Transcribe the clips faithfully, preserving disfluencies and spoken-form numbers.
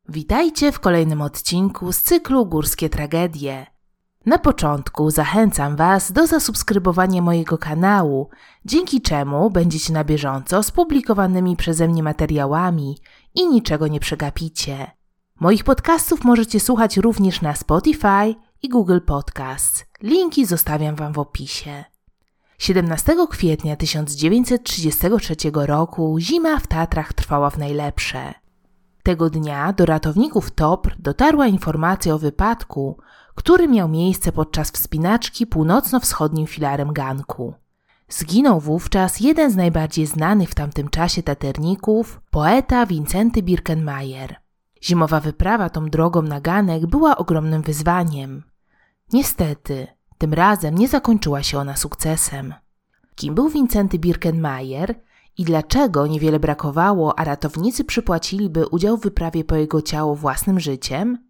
Witajcie w kolejnym odcinku z cyklu Górskie Tragedie. Na początku zachęcam Was do zasubskrybowania mojego kanału, dzięki czemu będziecie na bieżąco z publikowanymi przeze mnie materiałami i niczego nie przegapicie. Moich podcastów możecie słuchać również na Spotify i Google Podcasts. Linki zostawiam Wam w opisie. siedemnastego kwietnia tysiąc dziewięćset trzydziestego trzeciego roku zima w Tatrach trwała w najlepsze. Tego dnia do ratowników T O P R dotarła informacja o wypadku, który miał miejsce podczas wspinaczki północno-wschodnim filarem ganku. Zginął wówczas jeden z najbardziej znanych w tamtym czasie taterników, poeta Wincenty Birkenmeier. Zimowa wyprawa tą drogą na ganek była ogromnym wyzwaniem. Niestety, tym razem nie zakończyła się ona sukcesem. Kim był Wincenty Birkenmeier i dlaczego niewiele brakowało, a ratownicy przypłaciliby udział w wyprawie po jego ciało własnym życiem?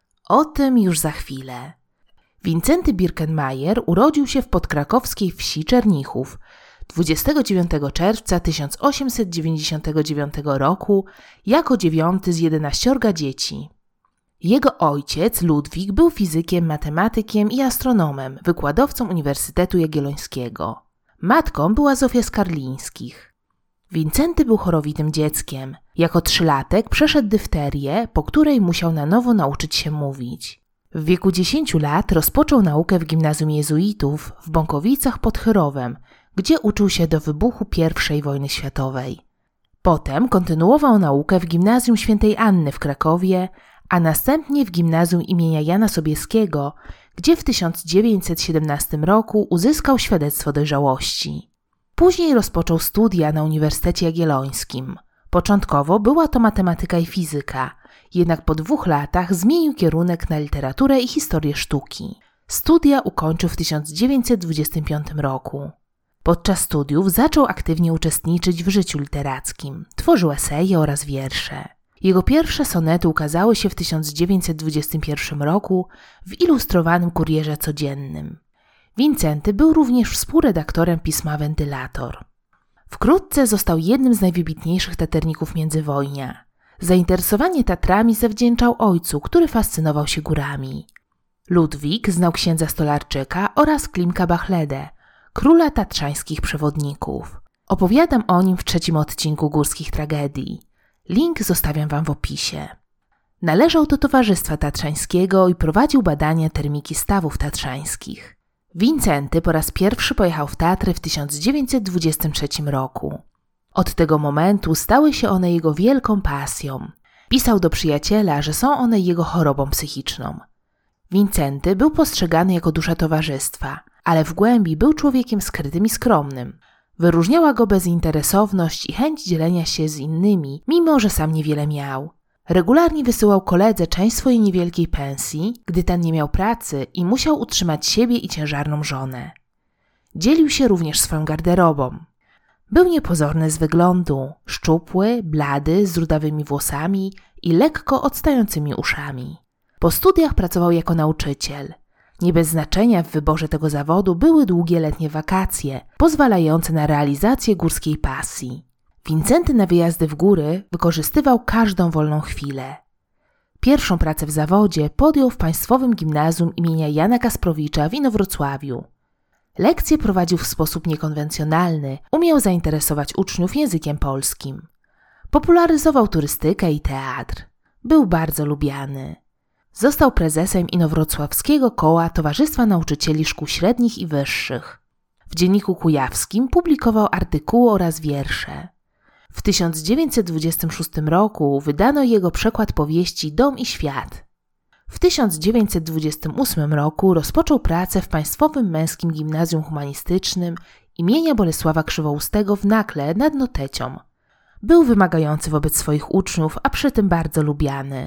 O tym już za chwilę. Wincenty Birkenmeier urodził się w podkrakowskiej wsi Czernichów dwudziestego dziewiątego czerwca tysiąc osiemset dziewięćdziesiątego dziewiątego roku jako dziewiąty z jedenaściorga dzieci. Jego ojciec, Ludwik, był fizykiem, matematykiem i astronomem, wykładowcą Uniwersytetu Jagiellońskiego. Matką była Zofia Skarlińskich. Wincenty był chorowitym dzieckiem. Jako trzylatek przeszedł dysfterię, po której musiał na nowo nauczyć się mówić. W wieku dziesięciu lat rozpoczął naukę w gimnazjum jezuitów w Bąkowicach pod Chyrowem, gdzie uczył się do wybuchu pierwszej wojny światowej. Potem kontynuował naukę w gimnazjum Świętej Anny w Krakowie, a następnie w gimnazjum imienia Jana Sobieskiego, gdzie w tysiąc dziewięćset siedemnastym roku uzyskał świadectwo dojrzałości. Później rozpoczął studia na Uniwersytecie Jagiellońskim. Początkowo była to matematyka i fizyka, jednak po dwóch latach zmienił kierunek na literaturę i historię sztuki. Studia ukończył w tysiąc dziewięćset dwudziestym piątym roku. Podczas studiów zaczął aktywnie uczestniczyć w życiu literackim. Tworzył eseje oraz wiersze. Jego pierwsze sonety ukazały się w tysiąc dziewięćset dwudziestym pierwszym roku w ilustrowanym Kurierze Codziennym. Wincenty był również współredaktorem pisma Wentylator. Wkrótce został jednym z najwybitniejszych taterników międzywojnia. Zainteresowanie Tatrami zawdzięczał ojcu, który fascynował się górami. Ludwik znał księdza Stolarczyka oraz Klimka Bachledę, króla tatrzańskich przewodników. Opowiadam o nim w trzecim odcinku Górskich Tragedii. Link zostawiam Wam w opisie. Należał do Towarzystwa Tatrzańskiego i prowadził badania termiki stawów tatrzańskich. Wincenty po raz pierwszy pojechał w Tatry w tysiąc dziewięćset dwudziestym trzecim roku. Od tego momentu stały się one jego wielką pasją. Pisał do przyjaciela, że są one jego chorobą psychiczną. Wincenty był postrzegany jako dusza towarzystwa, ale w głębi był człowiekiem skrytym i skromnym. Wyróżniała go bezinteresowność i chęć dzielenia się z innymi, mimo że sam niewiele miał. Regularnie wysyłał koledze część swojej niewielkiej pensji, gdy ten nie miał pracy i musiał utrzymać siebie i ciężarną żonę. Dzielił się również swoją garderobą. Był niepozorny z wyglądu, szczupły, blady, z rudawymi włosami i lekko odstającymi uszami. Po studiach pracował jako nauczyciel. Nie bez znaczenia w wyborze tego zawodu były długie letnie wakacje, pozwalające na realizację górskiej pasji. Wincenty na wyjazdy w góry wykorzystywał każdą wolną chwilę. Pierwszą pracę w zawodzie podjął w Państwowym Gimnazjum imienia Jana Kasprowicza w Inowrocławiu. Lekcje prowadził w sposób niekonwencjonalny, umiał zainteresować uczniów językiem polskim. Popularyzował turystykę i teatr. Był bardzo lubiany. Został prezesem Inowrocławskiego Koła Towarzystwa Nauczycieli Szkół Średnich i Wyższych. W Dzienniku Kujawskim publikował artykuły oraz wiersze. W tysiąc dziewięćset dwudziestym szóstym roku wydano jego przekład powieści Dom i świat. W tysiąc dziewięćset dwudziestym ósmym roku rozpoczął pracę w Państwowym Męskim Gimnazjum Humanistycznym imienia Bolesława Krzywoustego w Nakle nad Notecią. Był wymagający wobec swoich uczniów, a przy tym bardzo lubiany.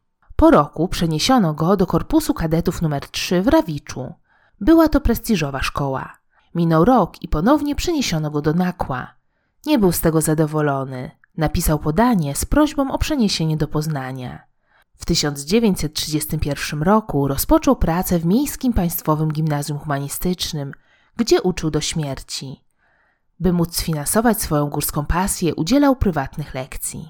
Po roku przeniesiono go do Korpusu Kadetów numer trzy w Rawiczu. Była to prestiżowa szkoła. Minął rok i ponownie przeniesiono go do Nakła. Nie był z tego zadowolony. Napisał podanie z prośbą o przeniesienie do Poznania. W tysiąc dziewięćset trzydziestym pierwszym roku rozpoczął pracę w Miejskim Państwowym Gimnazjum Humanistycznym, gdzie uczył do śmierci. By móc sfinansować swoją górską pasję, udzielał prywatnych lekcji.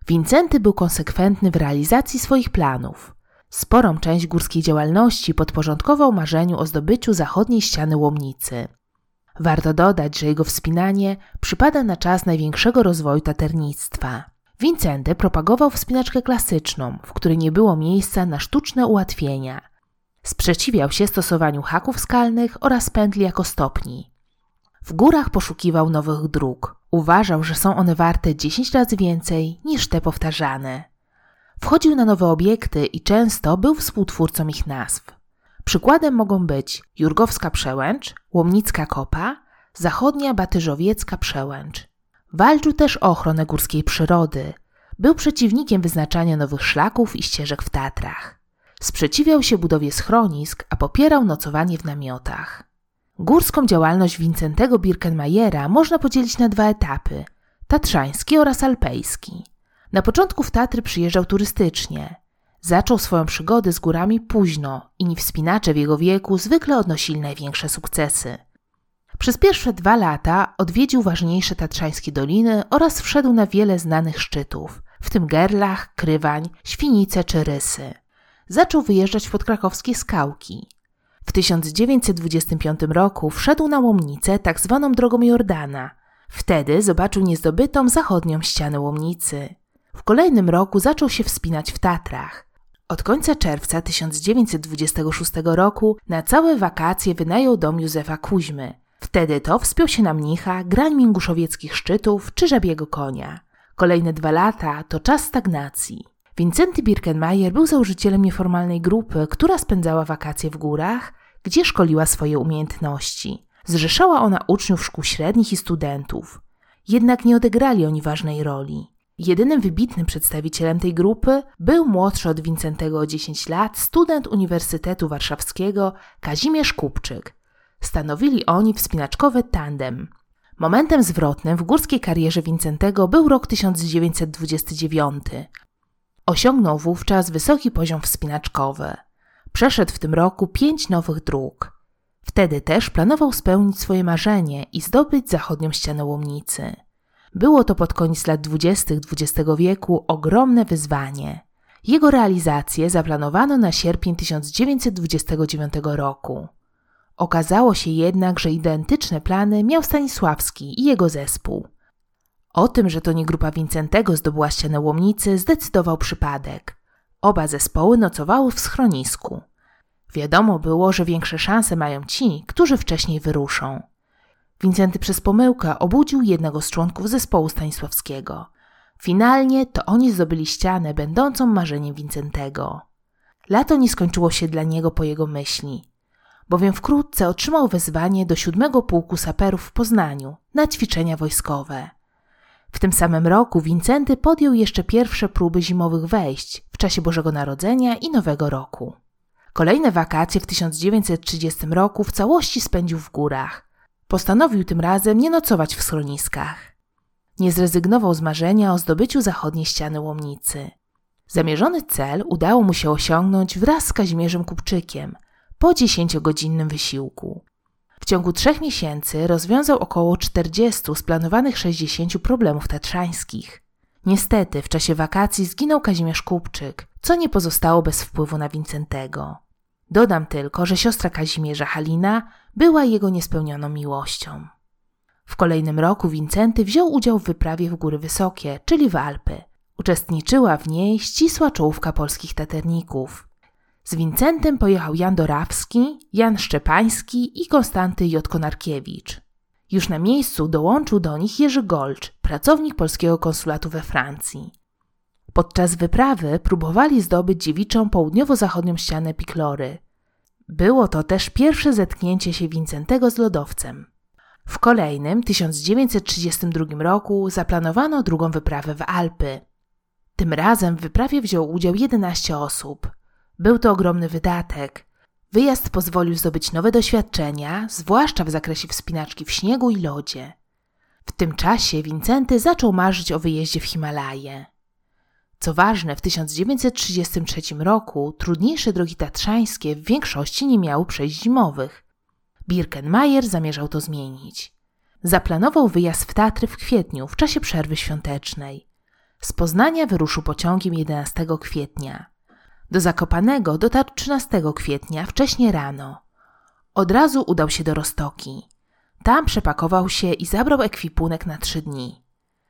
Wincenty był konsekwentny w realizacji swoich planów. Sporą część górskiej działalności podporządkował marzeniu o zdobyciu zachodniej ściany Łomnicy. Warto dodać, że jego wspinanie przypada na czas największego rozwoju taternictwa. Wincenty propagował wspinaczkę klasyczną, w której nie było miejsca na sztuczne ułatwienia. Sprzeciwiał się stosowaniu haków skalnych oraz pętli jako stopni. W górach poszukiwał nowych dróg. Uważał, że są one warte dziesięć razy więcej niż te powtarzane. Wchodził na nowe obiekty i często był współtwórcą ich nazw. Przykładem mogą być Jurgowska Przełęcz, Łomnicka Kopa, Zachodnia Batyżowiecka Przełęcz. Walczył też o ochronę górskiej przyrody. Był przeciwnikiem wyznaczania nowych szlaków i ścieżek w Tatrach. Sprzeciwiał się budowie schronisk, a popierał nocowanie w namiotach. Górską działalność Wincentego Birkenmajera można podzielić na dwa etapy – tatrzański oraz alpejski. Na początku w Tatry przyjeżdżał turystycznie. Zaczął swoją przygodę z górami późno. Inni wspinacze w jego wieku zwykle odnosili największe sukcesy. Przez pierwsze dwa lata odwiedził ważniejsze tatrzańskie doliny oraz wszedł na wiele znanych szczytów, w tym Gerlach, Krywań, Świnice czy Rysy. Zaczął wyjeżdżać w podkrakowskie skałki. W tysiąc dziewięćset dwudziestym piątym roku wszedł na Łomnicę tak zwaną drogą Jordana. Wtedy zobaczył niezdobytą zachodnią ścianę Łomnicy. W kolejnym roku zaczął się wspinać w Tatrach. Od końca czerwca tysiąc dziewięćset dwudziestego szóstego roku na całe wakacje wynajął dom Józefa Kuźmy. Wtedy to wspiął się na mnicha, grań minguszowieckich szczytów czy żabiego konia. Kolejne dwa lata to czas stagnacji. Wincenty Birkenmajer był założycielem nieformalnej grupy, która spędzała wakacje w górach, gdzie szkoliła swoje umiejętności. Zrzeszała ona uczniów szkół średnich i studentów. Jednak nie odegrali oni ważnej roli. Jedynym wybitnym przedstawicielem tej grupy był młodszy od Wincentego o dziesięć lat student Uniwersytetu Warszawskiego Kazimierz Kupczyk. Stanowili oni wspinaczkowy tandem. Momentem zwrotnym w górskiej karierze Wincentego był rok tysiąc dziewięćset dwudziesty dziewiąty. Osiągnął wówczas wysoki poziom wspinaczkowy. Przeszedł w tym roku pięć nowych dróg. Wtedy też planował spełnić swoje marzenie i zdobyć zachodnią ścianę Łomnicy. Było to pod koniec lat dwudziestych dwudziestego wieku ogromne wyzwanie. Jego realizację zaplanowano na sierpień tysiąc dziewięćset dwudziestego dziewiątego roku. Okazało się jednak, że identyczne plany miał Stanisławski i jego zespół. O tym, że to nie grupa Wincentego zdobyła ścianę Łomnicy, zdecydował przypadek. Oba zespoły nocowały w schronisku. Wiadomo było, że większe szanse mają ci, którzy wcześniej wyruszą. Wincenty przez pomyłkę obudził jednego z członków zespołu Stanisławskiego. Finalnie to oni zdobyli ścianę będącą marzeniem Wincentego. Lato nie skończyło się dla niego po jego myśli, bowiem wkrótce otrzymał wezwanie do siódmego Pułku Saperów w Poznaniu na ćwiczenia wojskowe. W tym samym roku Wincenty podjął jeszcze pierwsze próby zimowych wejść w czasie Bożego Narodzenia i Nowego Roku. Kolejne wakacje w tysiąc dziewięćset trzydziestym roku w całości spędził w górach. Postanowił tym razem nie nocować w schroniskach. Nie zrezygnował z marzenia o zdobyciu zachodniej ściany Łomnicy. Zamierzony cel udało mu się osiągnąć wraz z Kazimierzem Kupczykiem po dziesięciogodzinnym wysiłku. W ciągu trzech miesięcy rozwiązał około czterdziestu z planowanych sześćdziesięciu problemów tatrzańskich. Niestety w czasie wakacji zginął Kazimierz Kupczyk, co nie pozostało bez wpływu na Wincentego. Dodam tylko, że siostra Kazimierza, Halina, była jego niespełnioną miłością. W kolejnym roku Wincenty wziął udział w wyprawie w Góry Wysokie, czyli w Alpy. Uczestniczyła w niej ścisła czołówka polskich taterników. Z Wincentym pojechał Jan Dorawski, Jan Szczepański i Konstanty J. Konarkiewicz. Już na miejscu dołączył do nich Jerzy Golcz, pracownik polskiego konsulatu we Francji. Podczas wyprawy próbowali zdobyć dziewiczą południowo-zachodnią ścianę Piklory. Było to też pierwsze zetknięcie się Wincentego z lodowcem. W kolejnym, tysiąc dziewięćset trzydziestym drugim roku zaplanowano drugą wyprawę w Alpy. Tym razem w wyprawie wziął udział jedenaście osób. Był to ogromny wydatek. Wyjazd pozwolił zdobyć nowe doświadczenia, zwłaszcza w zakresie wspinaczki w śniegu i lodzie. W tym czasie Wincenty zaczął marzyć o wyjeździe w Himalaje. Co ważne, w tysiąc dziewięćset trzydziestym trzecim roku trudniejsze drogi tatrzańskie w większości nie miały przejść zimowych. Birkenmajer zamierzał to zmienić. Zaplanował wyjazd w Tatry w kwietniu, w czasie przerwy świątecznej. Z Poznania wyruszył pociągiem jedenastego kwietnia. Do Zakopanego dotarł trzynastego kwietnia, wcześnie rano. Od razu udał się do Roztoki. Tam przepakował się i zabrał ekwipunek na trzy dni.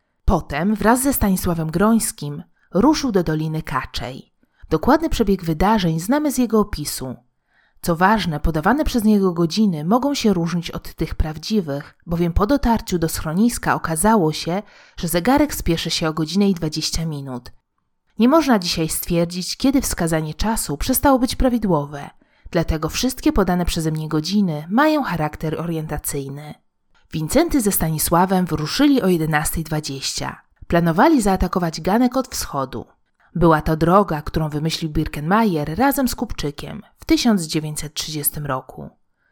Potem wraz ze Stanisławem Grońskim ruszył do Doliny Kaczej. Dokładny przebieg wydarzeń znamy z jego opisu. Co ważne, podawane przez niego godziny mogą się różnić od tych prawdziwych, bowiem po dotarciu do schroniska okazało się, że zegarek spieszy się o godzinę i dwadzieścia minut. Nie można dzisiaj stwierdzić, kiedy wskazanie czasu przestało być prawidłowe, dlatego wszystkie podane przeze mnie godziny mają charakter orientacyjny. Wincenty ze Stanisławem wyruszyli o jedenastej dwadzieścia. Planowali zaatakować Ganek od wschodu. Była to droga, którą wymyślił Birkenmeier razem z Kupczykiem w tysiąc dziewięćset trzydziestym roku.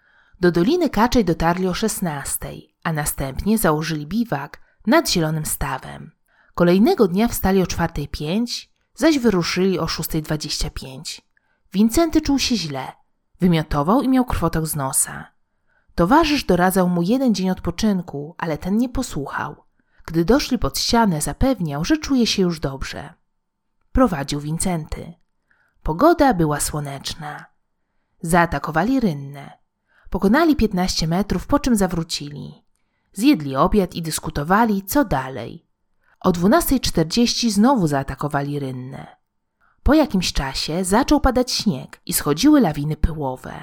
Do Doliny Kaczej dotarli o szesnastej, a następnie założyli biwak nad Zielonym Stawem. Kolejnego dnia wstali o czwartej pięć, zaś wyruszyli o szóstej dwadzieścia pięć. Wincenty czuł się źle, wymiotował i miał krwotok z nosa. Towarzysz doradzał mu jeden dzień odpoczynku, ale ten nie posłuchał. Gdy doszli pod ścianę, zapewniał, że czuje się już dobrze. Prowadził Wincenty. Pogoda była słoneczna. Zaatakowali Rynnę. Pokonali piętnaście metrów, po czym zawrócili. Zjedli obiad i dyskutowali, co dalej. O dwunastej czterdzieści znowu zaatakowali Rynnę. Po jakimś czasie zaczął padać śnieg i schodziły lawiny pyłowe.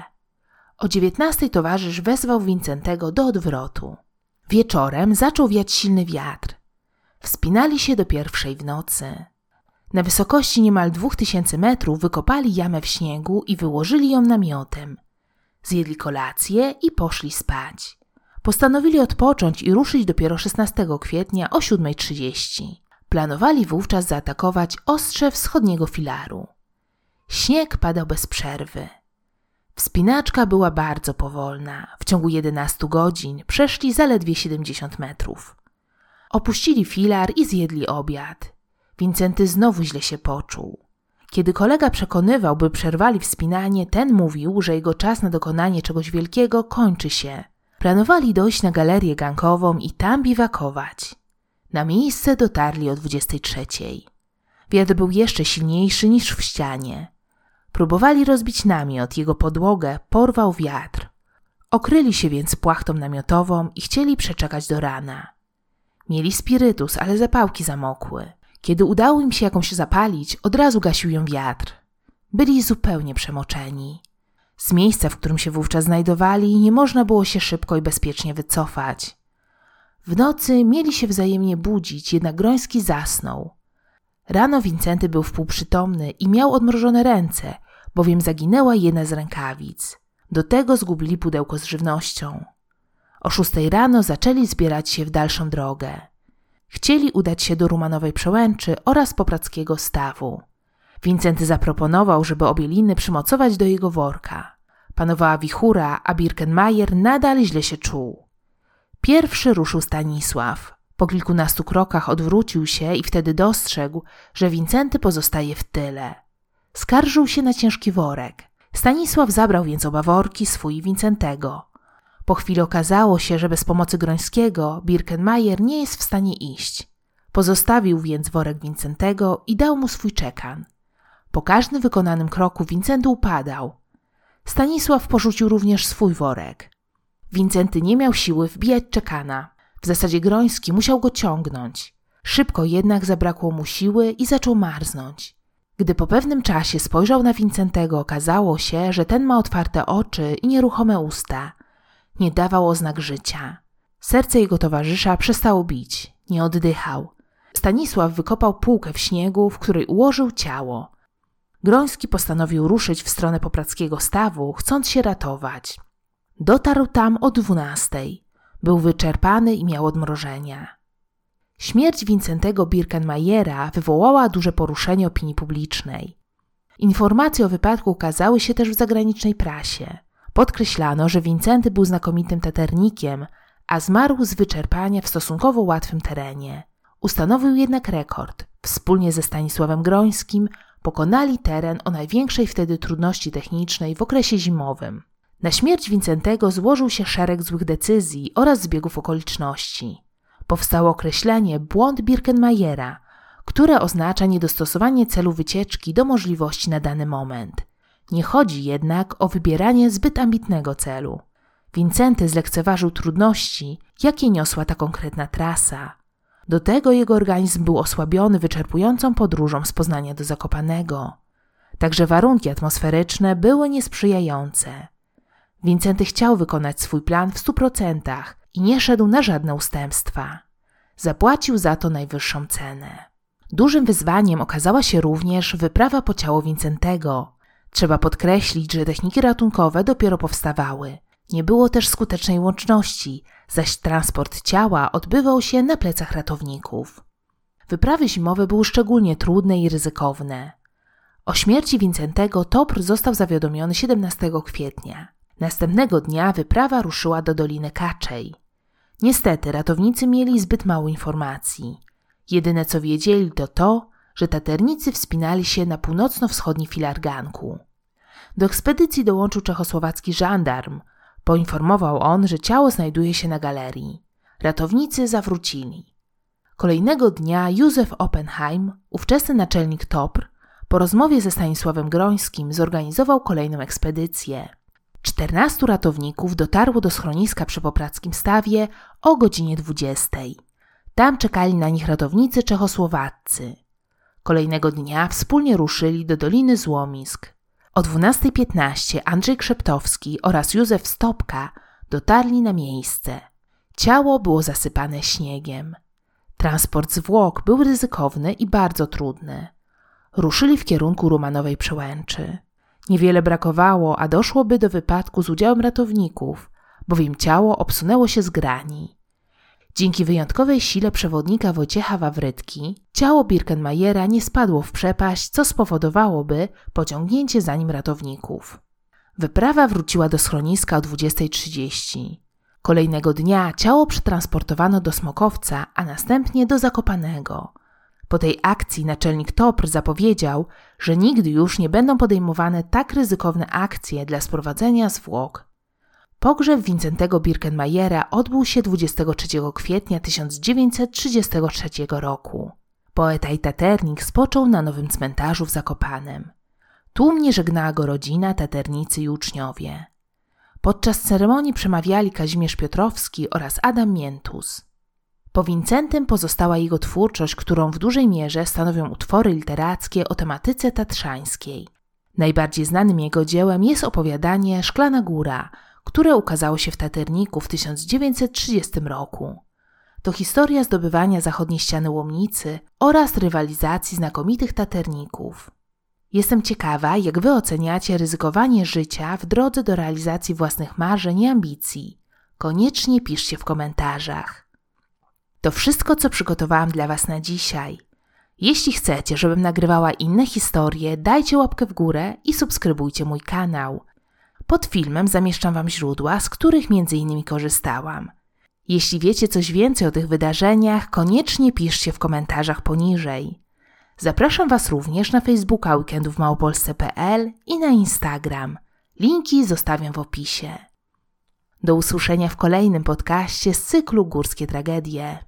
O dziewiętnastej towarzysz wezwał Wincentego do odwrotu. Wieczorem zaczął wiać silny wiatr. Wspinali się do pierwszej w nocy. Na wysokości niemal dwóch tysięcy metrów wykopali jamę w śniegu i wyłożyli ją namiotem. Zjedli kolację i poszli spać. Postanowili odpocząć i ruszyć dopiero szesnastego kwietnia o siódmej trzydzieści. Planowali wówczas zaatakować ostrze wschodniego filaru. Śnieg padał bez przerwy. Wspinaczka była bardzo powolna. W ciągu jedenastu godzin przeszli zaledwie siedemdziesiąt metrów. Opuścili filar i zjedli obiad. Wincenty znowu źle się poczuł. Kiedy kolega przekonywał, by przerwali wspinanie, ten mówił, że jego czas na dokonanie czegoś wielkiego kończy się. Planowali dojść na galerię gankową i tam biwakować. Na miejsce dotarli o dwudziestej trzeciej. Wiatr był jeszcze silniejszy niż w ścianie. Próbowali rozbić namiot, jego podłogę porwał wiatr. Okryli się więc płachtą namiotową i chcieli przeczekać do rana. Mieli spirytus, ale zapałki zamokły. Kiedy udało im się jakąś zapalić, od razu gasił ją wiatr. Byli zupełnie przemoczeni. Z miejsca, w którym się wówczas znajdowali, nie można było się szybko i bezpiecznie wycofać. W nocy mieli się wzajemnie budzić, jednak Groński zasnął. Rano Wincenty był wpółprzytomny i miał odmrożone ręce, bowiem zaginęła jedna z rękawic. Do tego zgubili pudełko z żywnością. O szóstej rano zaczęli zbierać się w dalszą drogę. Chcieli udać się do Rumanowej Przełęczy oraz Popradzkiego Stawu. Wincenty zaproponował, żeby obie liny przymocować do jego worka. Panowała wichura, a Birkenmeier nadal źle się czuł. Pierwszy ruszył Stanisław. Po kilkunastu krokach odwrócił się i wtedy dostrzegł, że Wincenty pozostaje w tyle. Skarżył się na ciężki worek. Stanisław zabrał więc oba worki, swój i Wincentego. Po chwili okazało się, że bez pomocy Grońskiego Birkenmeier nie jest w stanie iść. Pozostawił więc worek Wincentego i dał mu swój czekan. Po każdym wykonanym kroku Wincenty upadał. Stanisław porzucił również swój worek. Wincenty nie miał siły wbijać czekana. W zasadzie Groński musiał go ciągnąć. Szybko jednak zabrakło mu siły i zaczął marznąć. Gdy po pewnym czasie spojrzał na Wincentego, okazało się, że ten ma otwarte oczy i nieruchome usta. Nie dawał oznak życia. Serce jego towarzysza przestało bić. Nie oddychał. Stanisław wykopał półkę w śniegu, w której ułożył ciało. Groński postanowił ruszyć w stronę Popradzkiego Stawu, chcąc się ratować. Dotarł tam o dwunastej. Był wyczerpany i miał odmrożenia. Śmierć Wincentego Birkenmeiera wywołała duże poruszenie opinii publicznej. Informacje o wypadku ukazały się też w zagranicznej prasie. Podkreślano, że Wincenty był znakomitym taternikiem, a zmarł z wyczerpania w stosunkowo łatwym terenie. Ustanowił jednak rekord. Wspólnie ze Stanisławem Grońskim pokonali teren o największej wtedy trudności technicznej w okresie zimowym. Na śmierć Wincentego złożył się szereg złych decyzji oraz zbiegów okoliczności. Powstało określenie błąd Birkenmeiera, które oznacza niedostosowanie celu wycieczki do możliwości na dany moment. Nie chodzi jednak o wybieranie zbyt ambitnego celu. Wincenty zlekceważył trudności, jakie niosła ta konkretna trasa. Do tego jego organizm był osłabiony wyczerpującą podróżą z Poznania do Zakopanego. Także warunki atmosferyczne były niesprzyjające. Wincenty chciał wykonać swój plan w stu procentach i nie szedł na żadne ustępstwa. Zapłacił za to najwyższą cenę. Dużym wyzwaniem okazała się również wyprawa po ciało Wincentego. Trzeba podkreślić, że techniki ratunkowe dopiero powstawały. Nie było też skutecznej łączności, zaś transport ciała odbywał się na plecach ratowników. Wyprawy zimowe były szczególnie trudne i ryzykowne. O śmierci Wincentego T O P R został zawiadomiony siedemnastego kwietnia. Następnego dnia wyprawa ruszyła do Doliny Kaczej. Niestety ratownicy mieli zbyt mało informacji. Jedyne co wiedzieli to to, że taternicy wspinali się na północno-wschodni filar ganku. Do ekspedycji dołączył czechosłowacki żandarm. Poinformował on, że ciało znajduje się na galerii. Ratownicy zawrócili. Kolejnego dnia Józef Oppenheim, ówczesny naczelnik T O P R, po rozmowie ze Stanisławem Grońskim zorganizował kolejną ekspedycję. Czternastu ratowników dotarło do schroniska przy Popradzkim Stawie o godzinie dwudziestej. Tam czekali na nich ratownicy czechosłowaccy. Kolejnego dnia wspólnie ruszyli do Doliny Złomisk. O dwunastej piętnaście Andrzej Krzeptowski oraz Józef Stopka dotarli na miejsce. Ciało było zasypane śniegiem. Transport zwłok był ryzykowny i bardzo trudny. Ruszyli w kierunku Rumanowej Przełęczy. Niewiele brakowało, a doszłoby do wypadku z udziałem ratowników, bowiem ciało obsunęło się z grani. Dzięki wyjątkowej sile przewodnika Wojciecha Wawrytki ciało Birkenmajera nie spadło w przepaść, co spowodowałoby pociągnięcie za nim ratowników. Wyprawa wróciła do schroniska o dwudziestej trzydzieści. Kolejnego dnia ciało przetransportowano do Smokowca, a następnie do Zakopanego. Po tej akcji naczelnik T O P R zapowiedział, że nigdy już nie będą podejmowane tak ryzykowne akcje dla sprowadzenia zwłok. Pogrzeb Wincentego Birkenmajera odbył się dwudziestego trzeciego kwietnia tysiąc dziewięćset trzydziestego trzeciego roku. Poeta i taternik spoczął na nowym cmentarzu w Zakopanem. Tłumnie żegnała go rodzina, taternicy i uczniowie. Podczas ceremonii przemawiali Kazimierz Piotrowski oraz Adam Miętus. Po Wincentym pozostała jego twórczość, którą w dużej mierze stanowią utwory literackie o tematyce tatrzańskiej. Najbardziej znanym jego dziełem jest opowiadanie Szklana Góra, które ukazało się w Taterniku w tysiąc dziewięćset trzydziestym roku. To historia zdobywania zachodniej ściany Łomnicy oraz rywalizacji znakomitych taterników. Jestem ciekawa, jak wy oceniacie ryzykowanie życia w drodze do realizacji własnych marzeń i ambicji. Koniecznie piszcie w komentarzach. To wszystko, co przygotowałam dla was na dzisiaj. Jeśli chcecie, żebym nagrywała inne historie, dajcie łapkę w górę i subskrybujcie mój kanał. Pod filmem zamieszczam wam źródła, z których między innymi korzystałam. Jeśli wiecie coś więcej o tych wydarzeniach, koniecznie piszcie w komentarzach poniżej. Zapraszam was również na Facebooka weekendów w małopolsce kropka pe el i na Instagram. Linki zostawiam w opisie. Do usłyszenia w kolejnym podcaście z cyklu Górskie Tragedie.